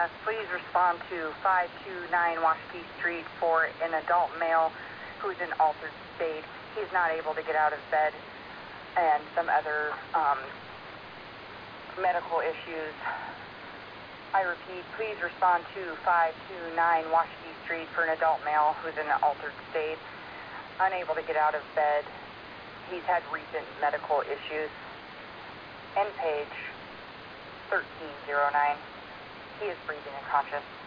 Please respond to 529 Washakie Street for an adult male who's in altered state. He's not able to get out of bed and some other medical issues. I repeat, please respond to 529 Washakie Street for an adult male who's in an altered state, unable to get out of bed. He's had recent medical issues. End page 1309. He is breathing and conscious.